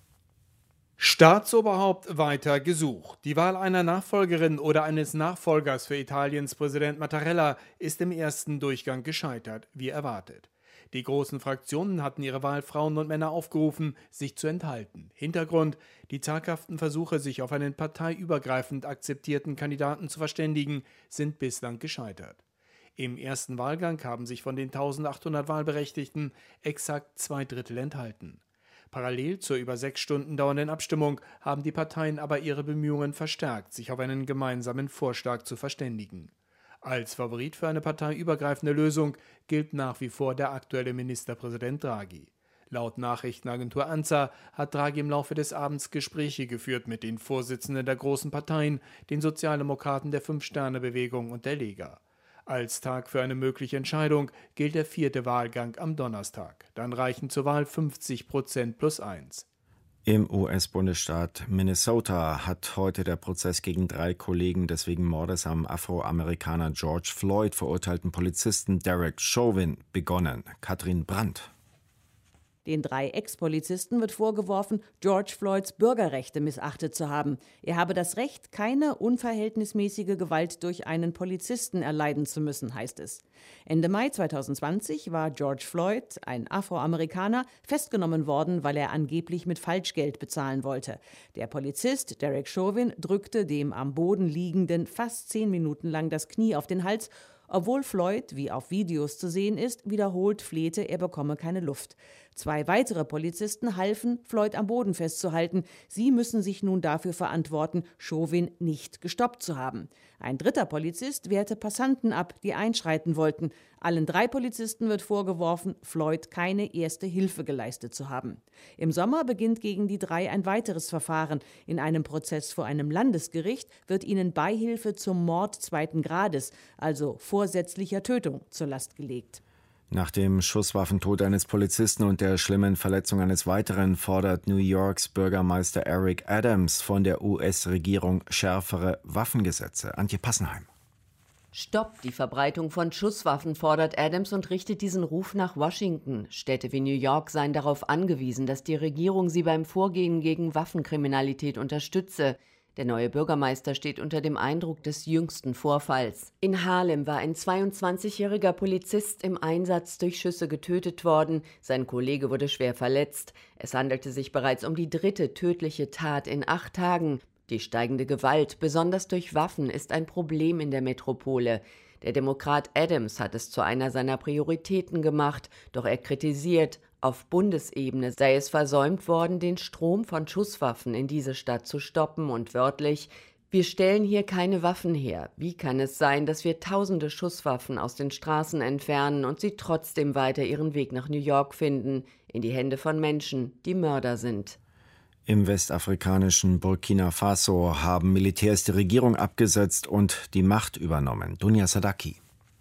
R: Staatsoberhaupt weiter gesucht. Die Wahl einer Nachfolgerin oder eines Nachfolgers für Italiens Präsident Mattarella ist im ersten Durchgang gescheitert, wie erwartet. Die großen Fraktionen hatten ihre Wahlfrauen und Männer aufgerufen, sich zu enthalten. Hintergrund: die zaghaften Versuche, sich auf einen parteiübergreifend akzeptierten Kandidaten zu verständigen, sind bislang gescheitert. Im ersten Wahlgang haben sich von den 1800 Wahlberechtigten exakt 2/3 enthalten. Parallel zur über 6 Stunden dauernden Abstimmung haben die Parteien aber ihre Bemühungen verstärkt, sich auf einen gemeinsamen Vorschlag zu verständigen. Als Favorit für eine parteiübergreifende Lösung gilt nach wie vor der aktuelle Ministerpräsident Draghi. Laut Nachrichtenagentur ANSA hat Draghi im Laufe des Abends Gespräche geführt mit den Vorsitzenden der großen Parteien, den Sozialdemokraten, der Fünf-Sterne-Bewegung und der Lega. Als Tag für eine mögliche Entscheidung gilt der 4. Wahlgang am Donnerstag. Dann reichen zur Wahl 50% plus 1.
B: Im US-Bundesstaat Minnesota hat heute der Prozess gegen 3 Kollegen des wegen Mordes am Afroamerikaner George Floyd verurteilten Polizisten Derek Chauvin begonnen. Katrin Brandt.
S: Den 3 Ex-Polizisten wird vorgeworfen, George Floyds Bürgerrechte missachtet zu haben. Er habe das Recht, keine unverhältnismäßige Gewalt durch einen Polizisten erleiden zu müssen, heißt es. Ende Mai 2020 war George Floyd, ein Afroamerikaner, festgenommen worden, weil er angeblich mit Falschgeld bezahlen wollte. Der Polizist Derek Chauvin drückte dem am Boden liegenden fast 10 Minuten lang das Knie auf den Hals. Obwohl Floyd, wie auf Videos zu sehen ist, wiederholt flehte, er bekomme keine Luft. 2 weitere Polizisten halfen, Floyd am Boden festzuhalten. Sie müssen sich nun dafür verantworten, Chauvin nicht gestoppt zu haben. Ein 3. Polizist wehrte Passanten ab, die einschreiten wollten. Allen 3 Polizisten wird vorgeworfen, Floyd keine erste Hilfe geleistet zu haben. Im Sommer beginnt gegen die 3 ein weiteres Verfahren. In einem Prozess vor einem Landesgericht wird ihnen Beihilfe zum Mord 2. Grades, also vorsätzlicher Tötung, zur Last gelegt.
B: Nach dem Schusswaffentod eines Polizisten und der schlimmen Verletzung eines weiteren fordert New Yorks Bürgermeister Eric Adams von der US-Regierung schärfere Waffengesetze. Antje Passenheim.
T: Stoppt die Verbreitung von Schusswaffen, fordert Adams und richtet diesen Ruf nach Washington. Städte wie New York seien darauf angewiesen, dass die Regierung sie beim Vorgehen gegen Waffenkriminalität unterstütze. Der neue Bürgermeister steht unter dem Eindruck des jüngsten Vorfalls. In Haarlem war ein 22-jähriger Polizist im Einsatz durch Schüsse getötet worden. Sein Kollege wurde schwer verletzt. Es handelte sich bereits um die 3. tödliche Tat in 8 Tagen. Die steigende Gewalt, besonders durch Waffen, ist ein Problem in der Metropole. Der Demokrat Adams hat es zu einer seiner Prioritäten gemacht, doch er kritisiert, auf Bundesebene sei es versäumt worden, den Strom von Schusswaffen in diese Stadt zu stoppen und wörtlich: Wir stellen hier keine Waffen her. Wie kann es sein, dass wir tausende Schusswaffen aus den Straßen entfernen und sie trotzdem weiter ihren Weg nach New York finden, in die Hände von Menschen, die Mörder sind?
B: Im westafrikanischen Burkina Faso haben Militärs die Regierung abgesetzt und die Macht übernommen. Dunja Sadaki.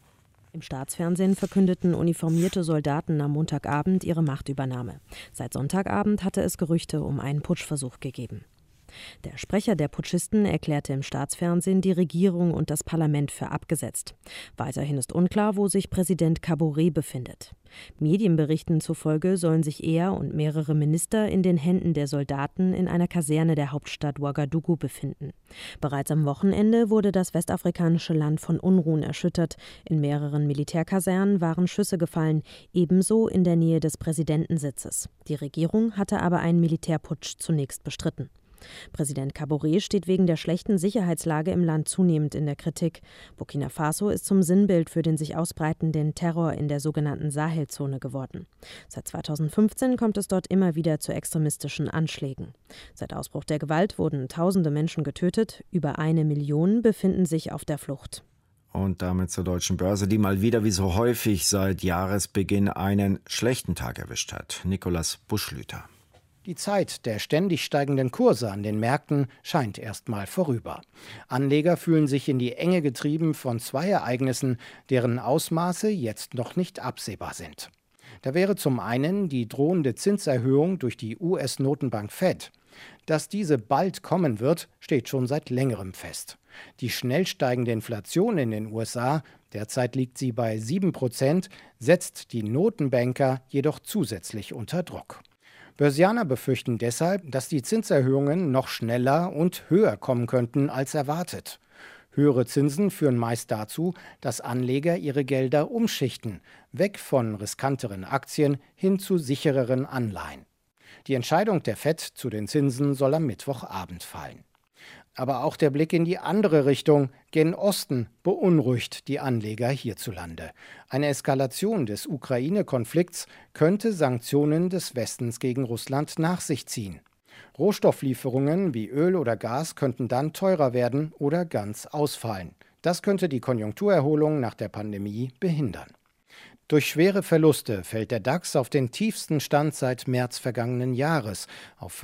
U: Im Staatsfernsehen verkündeten uniformierte Soldaten am Montagabend ihre Machtübernahme. Seit Sonntagabend hatte es Gerüchte um einen Putschversuch gegeben. Der Sprecher der Putschisten erklärte im Staatsfernsehen die Regierung und das Parlament für abgesetzt. Weiterhin ist unklar, wo sich Präsident Kaboré befindet. Medienberichten zufolge sollen sich er und mehrere Minister in den Händen der Soldaten in einer Kaserne der Hauptstadt Ouagadougou befinden. Bereits am Wochenende wurde das westafrikanische Land von Unruhen erschüttert. In mehreren Militärkasernen waren Schüsse gefallen, ebenso in der Nähe des Präsidentensitzes. Die Regierung hatte aber einen Militärputsch zunächst bestritten. Präsident Kaboré steht wegen der schlechten Sicherheitslage im Land zunehmend in der Kritik. Burkina Faso ist zum Sinnbild für den sich ausbreitenden Terror in der sogenannten Sahelzone geworden. Seit 2015 kommt es dort immer wieder zu extremistischen Anschlägen. Seit Ausbruch der Gewalt wurden tausende Menschen getötet, über 1 Million befinden sich auf der Flucht.
B: Und damit zur deutschen Börse, die mal wieder wie so häufig seit Jahresbeginn einen schlechten Tag erwischt hat. Nikolaus Buschlüter.
V: Die Zeit der ständig steigenden Kurse an den Märkten scheint erstmal vorüber. Anleger fühlen sich in die Enge getrieben von 2 Ereignissen, deren Ausmaße jetzt noch nicht absehbar sind. Da wäre zum einen die drohende Zinserhöhung durch die US-Notenbank Fed. Dass diese bald kommen wird, steht schon seit längerem fest. Die schnell steigende Inflation in den USA, derzeit liegt sie bei 7%, setzt die Notenbanker jedoch zusätzlich unter Druck. Börsianer befürchten deshalb, dass die Zinserhöhungen noch schneller und höher kommen könnten als erwartet. Höhere Zinsen führen meist dazu, dass Anleger ihre Gelder umschichten, weg von riskanteren Aktien hin zu sichereren Anleihen. Die Entscheidung der Fed zu den Zinsen soll am Mittwochabend fallen. Aber auch der Blick in die andere Richtung, gen Osten, beunruhigt die Anleger hierzulande. Eine Eskalation des Ukraine-Konflikts könnte Sanktionen des Westens gegen Russland nach sich ziehen. Rohstofflieferungen wie Öl oder Gas könnten dann teurer werden oder ganz ausfallen. Das könnte die Konjunkturerholung nach der Pandemie behindern. Durch schwere Verluste fällt der DAX auf den tiefsten Stand seit März vergangenen Jahres, auf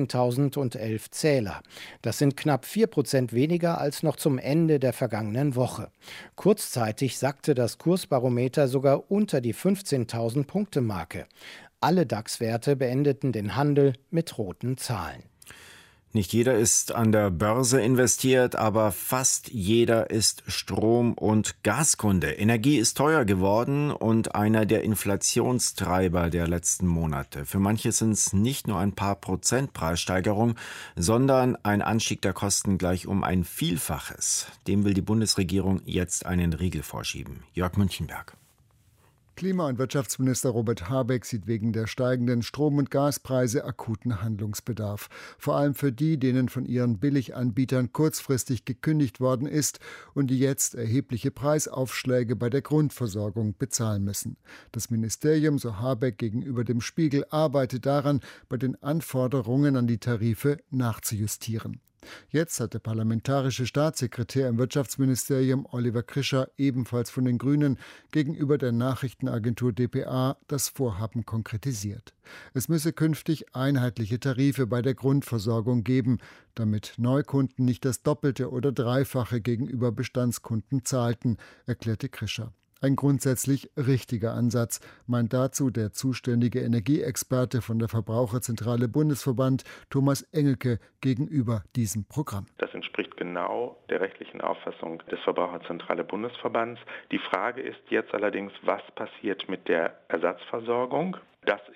V: 15.011 Zähler. Das sind knapp 4% weniger als noch zum Ende der vergangenen Woche. Kurzzeitig sackte das Kursbarometer sogar unter die 15.000 Punkte-Marke. Alle DAX-Werte beendeten den Handel mit roten Zahlen.
B: Nicht jeder ist an der Börse investiert, aber fast jeder ist Strom- und Gaskunde. Energie ist teuer geworden und einer der Inflationstreiber der letzten Monate. Für manche sind es nicht nur ein paar Prozent Preissteigerung, sondern ein Anstieg der Kosten gleich um ein Vielfaches. Dem will die Bundesregierung jetzt einen Riegel vorschieben. Jörg Münchenberg.
W: Klima- und Wirtschaftsminister Robert Habeck sieht wegen der steigenden Strom- und Gaspreise akuten Handlungsbedarf. Vor allem für die, denen von ihren Billiganbietern kurzfristig gekündigt worden ist und die jetzt erhebliche Preisaufschläge bei der Grundversorgung bezahlen müssen. Das Ministerium, so Habeck gegenüber dem Spiegel, arbeitet daran, bei den Anforderungen an die Tarife nachzujustieren. Jetzt hat der parlamentarische Staatssekretär im Wirtschaftsministerium Oliver Krischer, ebenfalls von den Grünen, gegenüber der Nachrichtenagentur dpa das Vorhaben konkretisiert. Es müsse künftig einheitliche Tarife bei der Grundversorgung geben, damit Neukunden nicht das Doppelte oder Dreifache gegenüber Bestandskunden zahlten, erklärte Krischer. Ein grundsätzlich richtiger Ansatz, meint dazu der zuständige Energieexperte von der Verbraucherzentrale Bundesverband, Thomas Engelke, gegenüber diesem Programm.
X: Das entspricht genau der rechtlichen Auffassung des Verbraucherzentrale Bundesverbands. Die Frage ist jetzt allerdings, was passiert mit der Ersatzversorgung? Das ist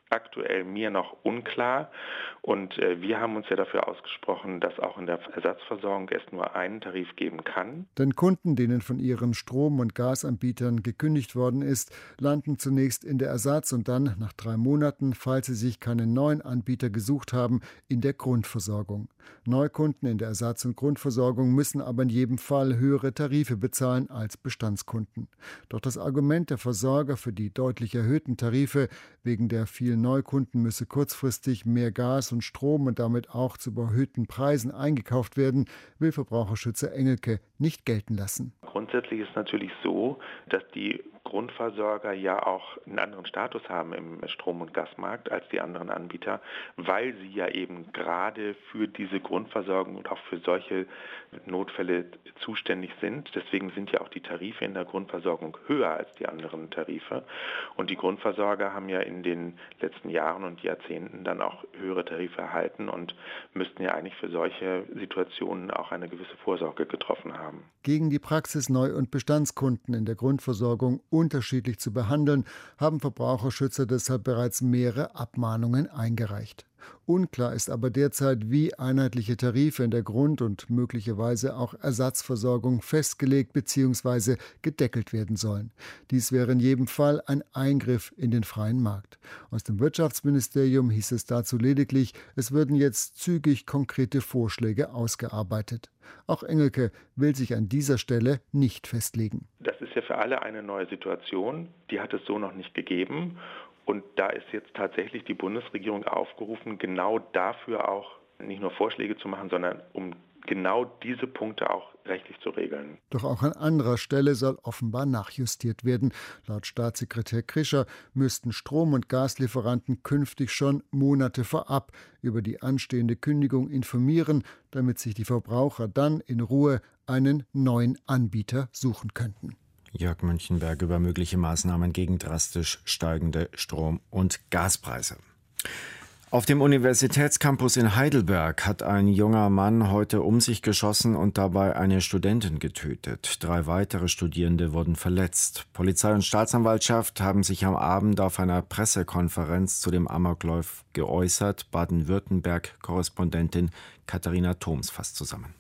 X: aktuell mir noch unklar. Und wir haben uns ja dafür ausgesprochen, dass auch in der Ersatzversorgung es nur einen Tarif geben kann.
W: Denn Kunden, denen von ihren Strom- und Gasanbietern gekündigt worden ist, landen zunächst in der Ersatz- und dann nach 3 Monaten, falls sie sich keinen neuen Anbieter gesucht haben, in der Grundversorgung. Neukunden in der Ersatz- und Grundversorgung müssen aber in jedem Fall höhere Tarife bezahlen als Bestandskunden. Doch das Argument der Versorger für die deutlich erhöhten Tarife, wegen der vielen Neukunden müsse kurzfristig mehr Gas und Strom und damit auch zu überhöhten Preisen eingekauft werden, will Verbraucherschützer Engelke nicht gelten lassen.
X: Grundsätzlich ist natürlich so, dass die Grundversorger ja auch einen anderen Status haben im Strom- und Gasmarkt als die anderen Anbieter, weil sie ja eben gerade für diese Grundversorgung und auch für solche Notfälle zuständig sind. Deswegen sind ja auch die Tarife in der Grundversorgung höher als die anderen Tarife. Und die Grundversorger haben ja in den letzten Jahren und Jahrzehnten dann auch höhere Tarife erhalten und müssten ja eigentlich für solche Situationen auch eine gewisse Vorsorge getroffen haben.
W: Gegen die Praxis, Neu- und Bestandskunden in der Grundversorgung unterschiedlich zu behandeln, haben Verbraucherschützer deshalb bereits mehrere Abmahnungen eingereicht. Unklar ist aber derzeit, wie einheitliche Tarife in der Grund- und möglicherweise auch Ersatzversorgung festgelegt bzw. gedeckelt werden sollen. Dies wäre in jedem Fall ein Eingriff in den freien Markt. Aus dem Wirtschaftsministerium hieß es dazu lediglich, es würden jetzt zügig konkrete Vorschläge ausgearbeitet. Auch Engelke will sich an dieser Stelle nicht festlegen.
X: Das ist ja für alle eine neue Situation, die hat es so noch nicht gegeben. Und da ist jetzt tatsächlich die Bundesregierung aufgerufen, genau dafür auch nicht nur Vorschläge zu machen, sondern um genau diese Punkte auch rechtlich zu regeln.
W: Doch auch an anderer Stelle soll offenbar nachjustiert werden. Laut Staatssekretär Krischer müssten Strom- und Gaslieferanten künftig schon Monate vorab über die anstehende Kündigung informieren, damit sich die Verbraucher dann in Ruhe einen neuen Anbieter suchen könnten.
B: Jörg Münchenberg über mögliche Maßnahmen gegen drastisch steigende Strom- und Gaspreise. Auf dem Universitätscampus in Heidelberg hat ein junger Mann heute um sich geschossen und dabei eine Studentin getötet. 3 weitere Studierende wurden verletzt. Polizei und Staatsanwaltschaft haben sich am Abend auf einer Pressekonferenz zu dem Amoklauf geäußert. Baden-Württemberg-Korrespondentin Katharina Thoms fasst zusammen.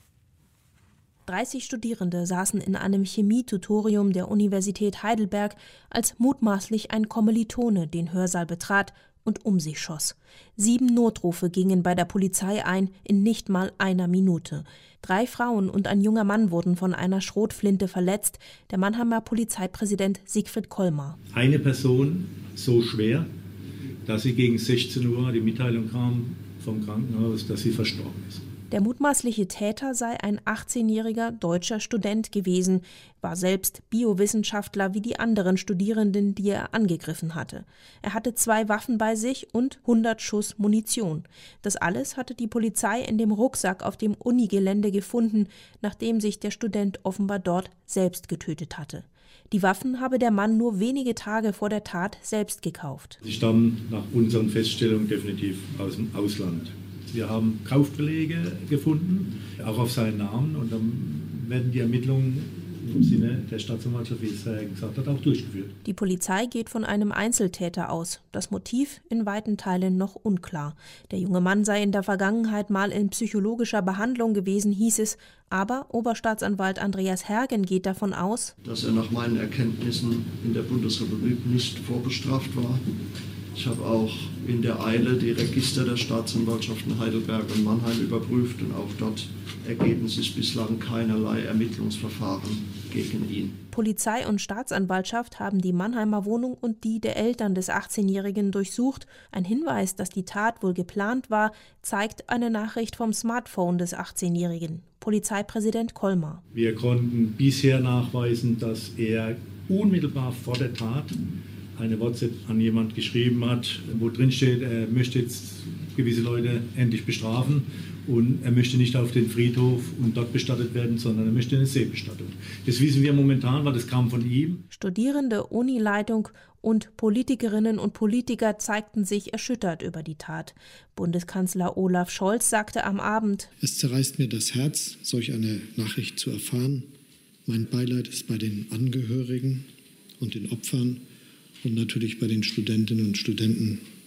A: 30 Studierende saßen in einem Chemie-Tutorium der Universität Heidelberg, als mutmaßlich ein Kommilitone den Hörsaal betrat und um sich schoss. 7 Notrufe gingen bei der Polizei ein in nicht mal einer Minute. 3 Frauen und ein junger Mann wurden von einer Schrotflinte verletzt. Der Mannheimer Polizeipräsident Siegfried Kollmar.
C: Eine Person so schwer, dass sie gegen 16 Uhr die Mitteilung kam vom Krankenhaus, dass sie verstorben ist.
A: Der mutmaßliche Täter sei ein 18-jähriger deutscher Student gewesen, war selbst Biowissenschaftler wie die anderen Studierenden, die er angegriffen hatte. Er hatte 2 Waffen bei sich und 100 Schuss Munition. Das alles hatte die Polizei in dem Rucksack auf dem Unigelände gefunden, nachdem sich der Student offenbar dort selbst getötet hatte. Die Waffen habe der Mann nur wenige Tage vor der Tat selbst gekauft.
C: Sie stammen nach unseren Feststellungen definitiv aus dem Ausland. Wir haben Kaufbelege gefunden, auch auf seinen Namen, und dann werden die Ermittlungen im Sinne der Staatsanwaltschaft, wie es gesagt hat, auch durchgeführt.
A: Die Polizei geht von einem Einzeltäter aus. Das Motiv in weiten Teilen noch unklar. Der junge Mann sei in der Vergangenheit mal in psychologischer Behandlung gewesen, hieß es. Aber Oberstaatsanwalt Andreas Hergen geht davon aus,
E: dass er nach meinen Erkenntnissen in der Bundesrepublik nicht vorbestraft war. Ich habe auch in der Eile die Register der Staatsanwaltschaften Heidelberg und Mannheim überprüft und auch dort ergeben sich bislang keinerlei Ermittlungsverfahren gegen ihn.
A: Polizei und Staatsanwaltschaft haben die Mannheimer Wohnung und die der Eltern des 18-Jährigen durchsucht. Ein Hinweis, dass die Tat wohl geplant war, zeigt eine Nachricht vom Smartphone des 18-Jährigen. Polizeipräsident Kollmar.
C: Wir konnten bisher nachweisen, dass er unmittelbar vor der Tat eine WhatsApp an jemand geschrieben hat, wo drin steht, er möchte jetzt gewisse Leute endlich bestrafen und er möchte nicht auf den Friedhof und dort bestattet werden, sondern er möchte eine Seebestattung. Das wissen wir momentan, weil das kam von ihm.
A: Studierende, Unileitung und Politikerinnen und Politiker zeigten sich erschüttert über die Tat. Bundeskanzler Olaf Scholz sagte am Abend:
F: Es zerreißt mir das Herz, solch eine Nachricht zu erfahren. Mein Beileid ist bei den Angehörigen und den Opfern und natürlich bei den Studentinnen und Studenten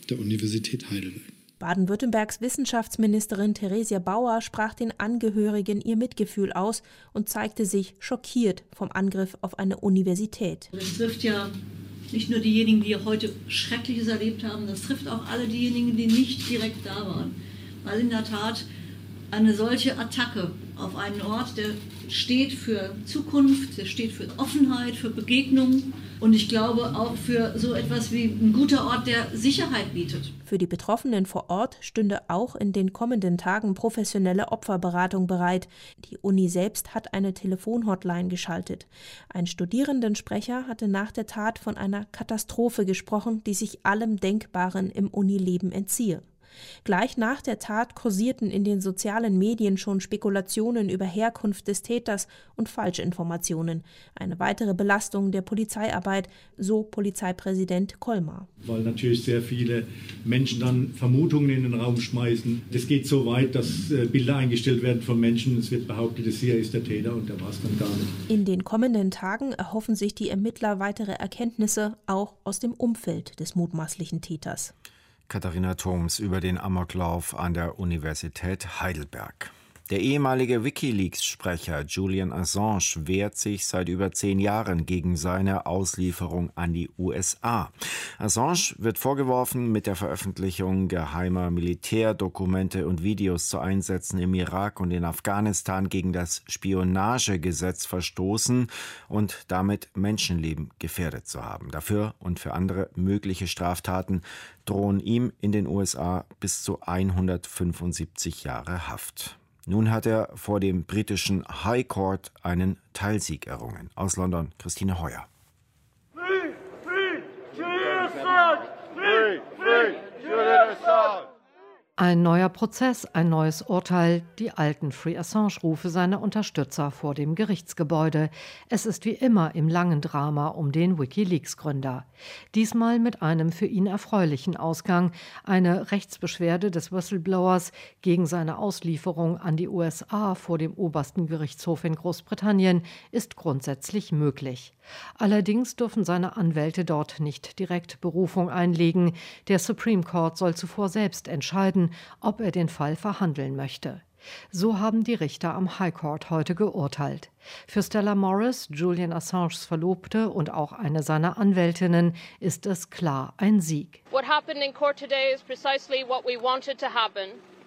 F: der Universität Heidelberg.
A: Baden-Württembergs Wissenschaftsministerin Theresia Bauer sprach den Angehörigen ihr Mitgefühl aus und zeigte sich schockiert vom Angriff auf eine Universität.
D: Das trifft ja nicht nur diejenigen, die heute Schreckliches erlebt haben, das trifft auch alle diejenigen, die nicht direkt da waren. Weil in der Tat eine solche Attacke auf einen Ort, der steht für Zukunft, der steht für Offenheit, für Begegnung und ich glaube auch für so etwas wie ein guter Ort, der Sicherheit bietet.
A: Für die Betroffenen vor Ort stünde auch in den kommenden Tagen professionelle Opferberatung bereit. Die Uni selbst hat eine Telefonhotline geschaltet. Ein Studierendensprecher hatte nach der Tat von einer Katastrophe gesprochen, die sich allem Denkbaren im Unileben entziehe. Gleich nach der Tat kursierten in den sozialen Medien schon Spekulationen über Herkunft des Täters und Falschinformationen. Eine weitere Belastung der Polizeiarbeit, so Polizeipräsident Kolmar.
C: Weil natürlich sehr viele Menschen dann Vermutungen in den Raum schmeißen. Das geht so weit, dass Bilder eingestellt werden von Menschen. Es wird behauptet, das hier ist der Täter und der war es dann gar nicht.
A: In den kommenden Tagen erhoffen sich die Ermittler weitere Erkenntnisse, auch aus dem Umfeld des mutmaßlichen Täters.
B: Katharina Thoms über den Amoklauf an der Universität Heidelberg. Der ehemalige WikiLeaks-Sprecher Julian Assange wehrt sich seit über 10 Jahren gegen seine Auslieferung an die USA. Assange wird vorgeworfen, mit der Veröffentlichung geheimer Militärdokumente und Videos zu Einsätzen im Irak und in Afghanistan gegen das Spionagegesetz verstoßen und damit Menschenleben gefährdet zu haben. Dafür und für andere mögliche Straftaten drohen ihm in den USA bis zu 175 Jahre Haft. Nun hat er vor dem britischen High Court einen Teilsieg errungen. Aus London, Christine Heuer.
G: Ein neuer Prozess, ein neues Urteil, die alten Free Assange-Rufe seiner Unterstützer vor dem Gerichtsgebäude. Es ist wie immer im langen Drama um den WikiLeaks-Gründer. Diesmal mit einem für ihn erfreulichen Ausgang. Eine Rechtsbeschwerde des Whistleblowers gegen seine Auslieferung an die USA vor dem obersten Gerichtshof in Großbritannien ist grundsätzlich möglich. Allerdings dürfen seine Anwälte dort nicht direkt Berufung einlegen. Der Supreme Court soll zuvor selbst entscheiden, ob er den Fall verhandeln möchte. So haben die Richter am High Court heute geurteilt. Für Stella Morris, Julian Assanges Verlobte und auch eine seiner Anwältinnen, ist es klar ein Sieg.
I: What happened in court today is precisely what we wanted to happen.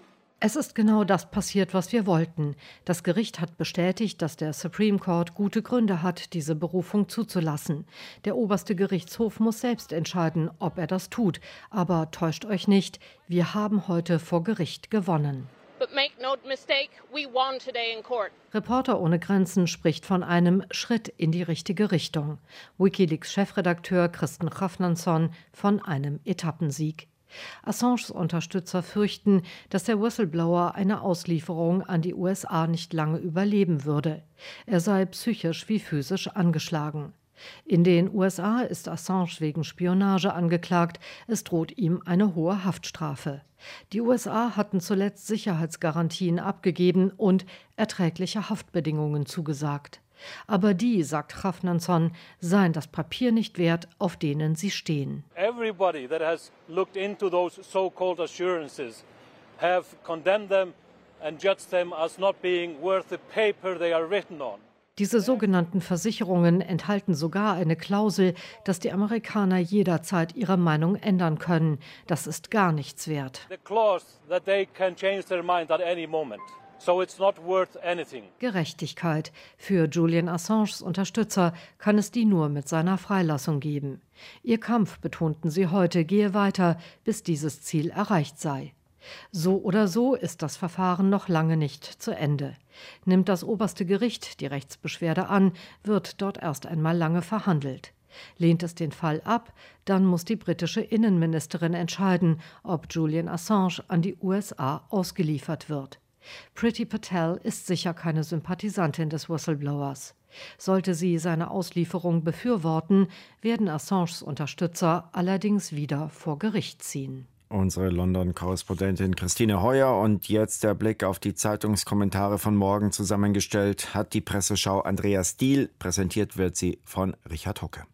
G: Es ist genau das passiert, was wir wollten. Das Gericht hat bestätigt, dass der Supreme Court gute Gründe hat, diese Berufung zuzulassen. Der oberste Gerichtshof muss selbst entscheiden, ob er das tut. Aber täuscht euch nicht, wir haben heute vor Gericht gewonnen.
I: But make no mistake, we won today in court.
G: Reporter ohne Grenzen spricht von einem Schritt in die richtige Richtung. WikiLeaks-Chefredakteur Kristen Hrafnason von einem Etappensieg. Assanges Unterstützer fürchten, dass der Whistleblower eine Auslieferung an die USA nicht lange überleben würde. Er sei psychisch wie physisch angeschlagen. In den USA ist Assange wegen Spionage angeklagt. Es droht ihm eine hohe Haftstrafe. Die USA hatten zuletzt Sicherheitsgarantien abgegeben und erträgliche Haftbedingungen zugesagt. Aber die, sagt Hrafnason, seien das Papier nicht wert, auf denen sie stehen.
J: Everybody that has looked into those so-called assurances have condemned them and judged them as not being worth the paper they are written on.
G: Diese sogenannten Versicherungen enthalten sogar eine Klausel, dass die Amerikaner jederzeit ihre Meinung ändern können. Das ist gar nichts wert.
J: The clause that they can change their mind at any moment. So it's not worth anything.
G: Gerechtigkeit. Für Julian Assanges Unterstützer kann es die nur mit seiner Freilassung geben. Ihr Kampf, betonten sie heute, gehe weiter, bis dieses Ziel erreicht sei. So oder so ist das Verfahren noch lange nicht zu Ende. Nimmt das oberste Gericht die Rechtsbeschwerde an, wird dort erst einmal lange verhandelt. Lehnt es den Fall ab, dann muss die britische Innenministerin entscheiden, ob Julian Assange an die USA ausgeliefert wird. Priti Patel ist sicher keine Sympathisantin des Whistleblowers. Sollte sie seine Auslieferung befürworten, werden Assanges Unterstützer allerdings wieder vor Gericht ziehen.
B: Unsere London-Korrespondentin Christine Heuer und jetzt der Blick auf die Zeitungskommentare von morgen zusammengestellt hat die Presseschau Andreas Diehl. Präsentiert wird sie von Richard Hocke.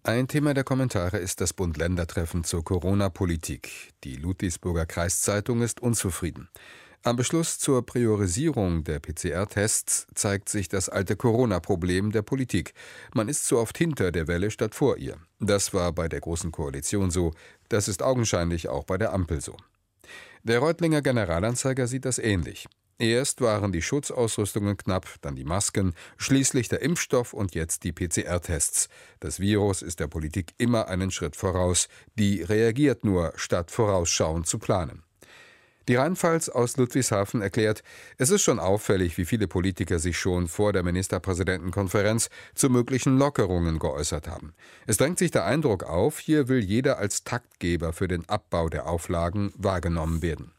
H: Ein Thema der Kommentare ist das Bund-Länder-Treffen zur Corona-Politik. Die Ludwigsburger Kreiszeitung ist unzufrieden. Am Beschluss zur Priorisierung der PCR-Tests zeigt sich das alte Corona-Problem der Politik. Man ist zu oft hinter der Welle statt vor ihr. Das war bei der Großen Koalition so. Das ist augenscheinlich auch bei der Ampel so. Der Reutlinger Generalanzeiger sieht das ähnlich. Erst waren die Schutzausrüstungen knapp, dann die Masken, schließlich der Impfstoff und jetzt die PCR-Tests. Das Virus ist der Politik immer einen Schritt voraus. Die reagiert nur, statt vorausschauend zu planen. Die Rheinpfalz aus Ludwigshafen erklärt, es ist schon auffällig, wie viele Politiker sich schon vor der Ministerpräsidentenkonferenz zu möglichen Lockerungen geäußert haben. Es drängt sich der Eindruck auf, hier will jeder als Taktgeber für den Abbau der Auflagen wahrgenommen werden.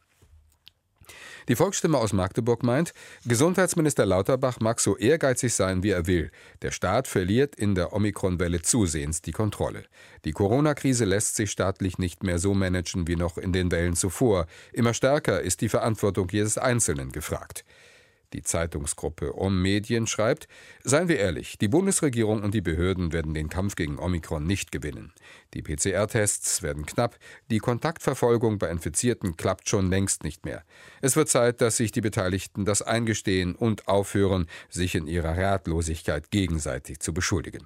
H: Die Volksstimme aus Magdeburg meint, Gesundheitsminister Lauterbach mag so ehrgeizig sein, wie er will. Der Staat verliert in der Omikron-Welle zusehends die Kontrolle. Die Corona-Krise lässt sich staatlich nicht mehr so managen wie noch in den Wellen zuvor. Immer stärker ist die Verantwortung jedes Einzelnen gefragt. Die Zeitungsgruppe Om-Medien schreibt, seien wir ehrlich, die Bundesregierung und die Behörden werden den Kampf gegen Omikron nicht gewinnen. Die PCR-Tests werden knapp, die Kontaktverfolgung bei Infizierten klappt schon längst nicht mehr. Es wird Zeit, dass sich die Beteiligten das eingestehen und aufhören, sich in ihrer Ratlosigkeit gegenseitig zu beschuldigen.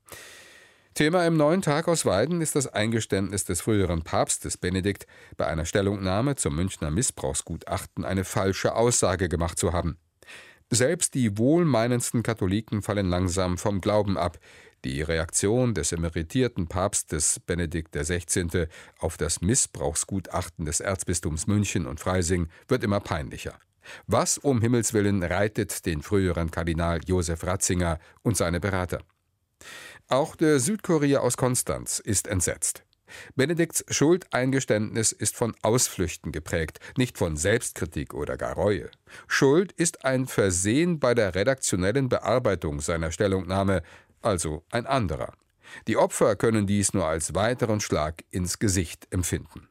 H: Thema im Neuen Tag aus Weiden ist das Eingeständnis des früheren Papstes Benedikt, bei einer Stellungnahme zum Münchner Missbrauchsgutachten eine falsche Aussage gemacht zu haben. Selbst die wohlmeinendsten Katholiken fallen langsam vom Glauben ab. Die Reaktion des emeritierten Papstes Benedikt XVI. Auf das Missbrauchsgutachten des Erzbistums München und Freising wird immer peinlicher. Was um Himmels willen reitet den früheren Kardinal Josef Ratzinger und seine Berater? Auch der Südkurier aus Konstanz ist entsetzt. Benedikts Schuldeingeständnis ist von Ausflüchten geprägt, nicht von Selbstkritik oder gar Reue. Schuld ist ein Versehen bei der redaktionellen Bearbeitung seiner Stellungnahme, also ein anderer. Die Opfer können dies nur als weiteren Schlag ins Gesicht empfinden.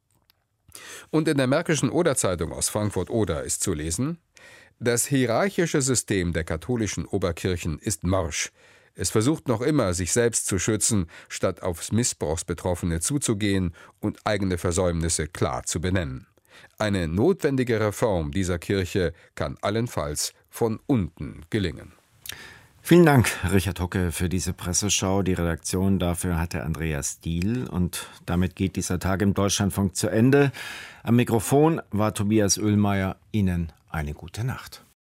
H: Und in der Märkischen Oder-Zeitung aus Frankfurt-Oder ist zu lesen: Das hierarchische System der katholischen Oberkirchen ist morsch. Es versucht noch immer, sich selbst zu schützen, statt aufs Missbrauchsbetroffene zuzugehen und eigene Versäumnisse klar zu benennen. Eine notwendige Reform dieser Kirche kann allenfalls von unten gelingen.
B: Vielen Dank, Richard Hocke, für diese Presseschau. Die Redaktion dafür hatte Andreas Diehl. Und damit geht dieser Tag im Deutschlandfunk zu Ende. Am Mikrofon war Tobias Oehlmeier. Ihnen eine gute Nacht.